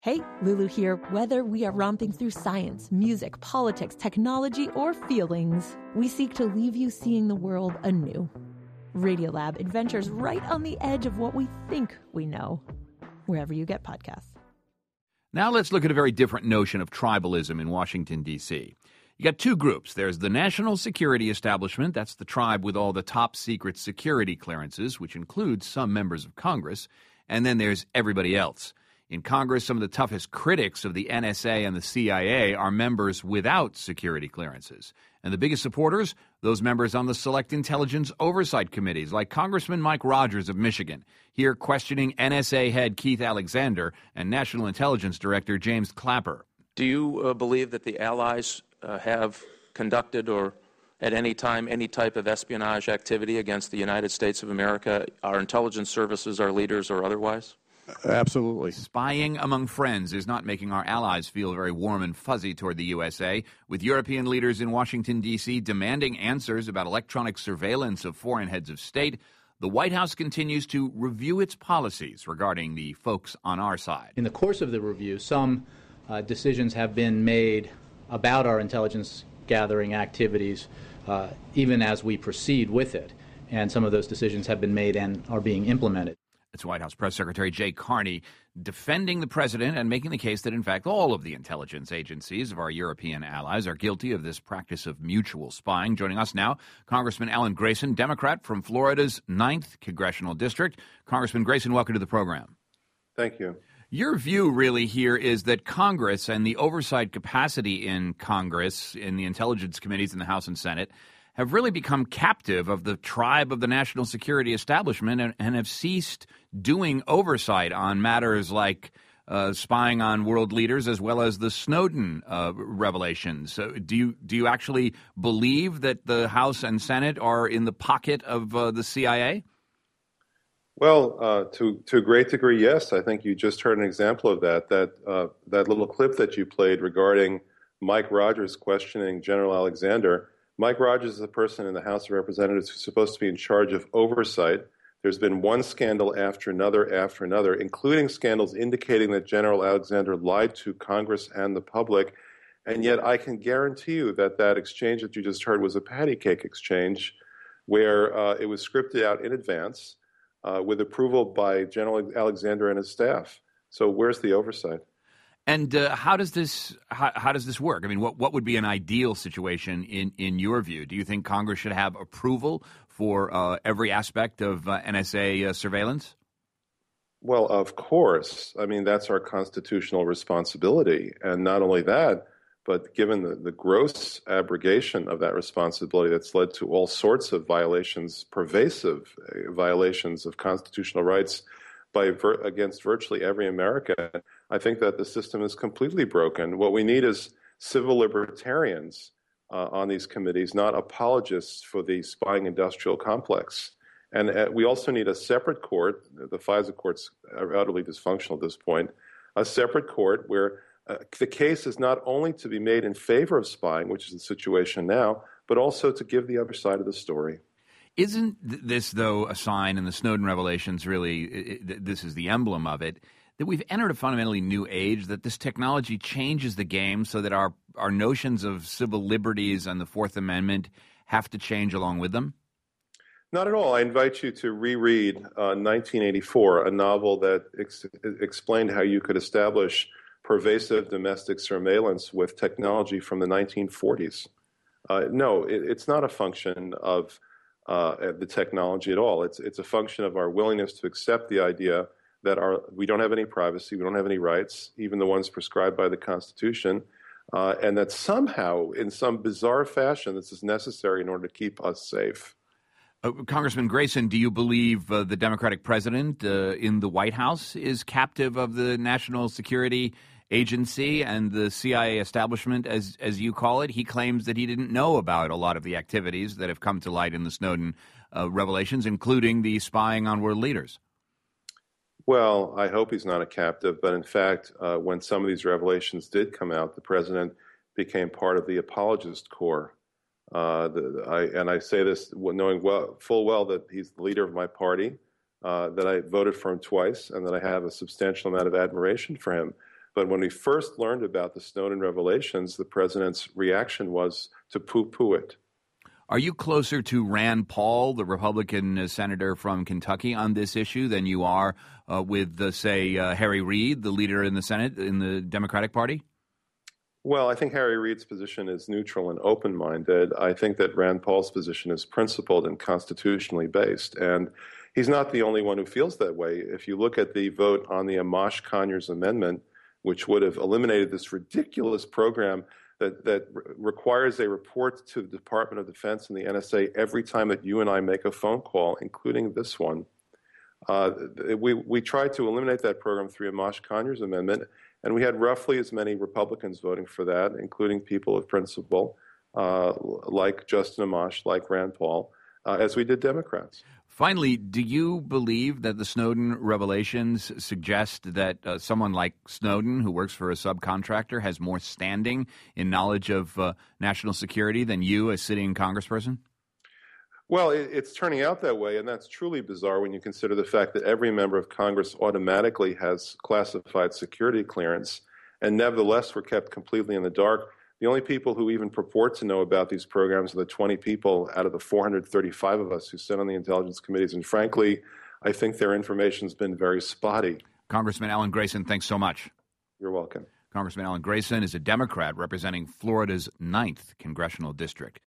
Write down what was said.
Hey, Lulu here. Whether we are romping through science, music, politics, technology, or feelings, we seek to leave you seeing the world anew. Radiolab adventures right on the edge of what we think we know, wherever you get podcasts. Now let's look at a very different notion of tribalism in Washington, D.C. You got two groups. There's the National Security Establishment. That's the tribe with all the top secret security clearances, which includes some members of Congress. And then there's everybody else. In Congress, some of the toughest critics of the NSA and the CIA are members without security clearances. And the biggest supporters, those members on the Select Intelligence Oversight Committees, like Congressman Mike Rogers of Michigan, here questioning NSA head Keith Alexander and National Intelligence Director James Clapper. Do you believe that the allies have conducted or at any time any type of espionage activity against the United States of America, our intelligence services, our leaders, or otherwise? Absolutely. Spying among friends is not making our allies feel very warm and fuzzy toward the USA, with European leaders in Washington, D.C. demanding answers about electronic surveillance of foreign heads of state. The White House continues to review its policies regarding the folks on our side. In the course of the review, some decisions have been made about our intelligence gathering activities, even as we proceed with it. And some of those decisions have been made and are being implemented. It's White House Press Secretary Jay Carney defending the president and making the case that, in fact, all of the intelligence agencies of our European allies are guilty of this practice of mutual spying. Joining us now, Congressman Alan Grayson, Democrat from Florida's 9th Congressional District. Congressman Grayson, welcome to the program. Thank you. Your view really here is that Congress and the oversight capacity in Congress, in the intelligence committees in the House and Senate, have really become captive of the tribe of the national security establishment and have ceased doing oversight on matters like spying on world leaders as well as the Snowden revelations. So do you actually believe that the House and Senate are in the pocket of the CIA? Well, to a great degree, yes. I think you just heard an example of that. That little clip that you played regarding Mike Rogers questioning General Alexander. Mike Rogers is a person in the House of Representatives who's supposed to be in charge of oversight. There's been one scandal after another, including scandals indicating that General Alexander lied to Congress and the public. And yet I can guarantee you that exchange that you just heard was a patty cake exchange where it was scripted out in advance with approval by General Alexander and his staff. So where's the oversight? And how does this work? I mean, what would be an ideal situation in your view? Do you think Congress should have approval for every aspect of NSA surveillance? Well, of course. I mean, that's our constitutional responsibility. And not only that, but given the gross abrogation of that responsibility that's led to all sorts of violations, pervasive violations of constitutional rights against virtually every American, I think that the system is completely broken. What we need is civil libertarians on these committees, not apologists for the spying industrial complex. And we also need a separate court. The FISA courts are utterly dysfunctional at this point. A separate court where the case is not only to be made in favor of spying, which is the situation now, but also to give the other side of the story. Isn't this, though, a sign, and the Snowden revelations really, this is the emblem of it, that we've entered a fundamentally new age, that this technology changes the game so that our notions of civil liberties and the Fourth Amendment have to change along with them? Not at all. I invite you to reread 1984, a novel that explained how you could establish pervasive domestic surveillance with technology from the 1940s. No, it's not a function of the technology at all. It's a function of our willingness to accept the idea that we don't have any privacy, we don't have any rights, even the ones prescribed by the Constitution, and that somehow, in some bizarre fashion, this is necessary in order to keep us safe. Congressman Grayson, do you believe the Democratic president in the White House is captive of the National Security Agency and the CIA establishment, as you call it? He claims that he didn't know about a lot of the activities that have come to light in the Snowden revelations, including the spying on world leaders. Well, I hope he's not a captive, but in fact, when some of these revelations did come out, the president became part of the apologist corps. And I say this knowing full well that he's the leader of my party, that I voted for him twice, and that I have a substantial amount of admiration for him. But when we first learned about the Snowden revelations, the president's reaction was to poo-poo it. Are you closer to Rand Paul, the Republican senator from Kentucky, on this issue than you are with, say, Harry Reid, the leader in the Senate in the Democratic Party? Well, I think Harry Reid's position is neutral and open-minded. I think that Rand Paul's position is principled and constitutionally based. And he's not the only one who feels that way. If you look at the vote on the Amash Conyers Amendment, which would have eliminated this ridiculous program that requires a report to the Department of Defense and the NSA every time that you and I make a phone call, including this one. We tried to eliminate that program through Amash Conyers Amendment, and we had roughly as many Republicans voting for that, including people of principle, like Justin Amash, like Rand Paul, as we did Democrats. Finally, do you believe that the Snowden revelations suggest that someone like Snowden, who works for a subcontractor, has more standing in knowledge of national security than you, a sitting congressperson? Well, it's turning out that way, and that's truly bizarre when you consider the fact that every member of Congress automatically has classified security clearance, and nevertheless we're kept completely in the dark. The only people who even purport to know about these programs are the 20 people out of the 435 of us who sit on the intelligence committees. And frankly, I think their information's been very spotty. Congressman Alan Grayson, thanks so much. You're welcome. Congressman Alan Grayson is a Democrat representing Florida's 9th congressional district.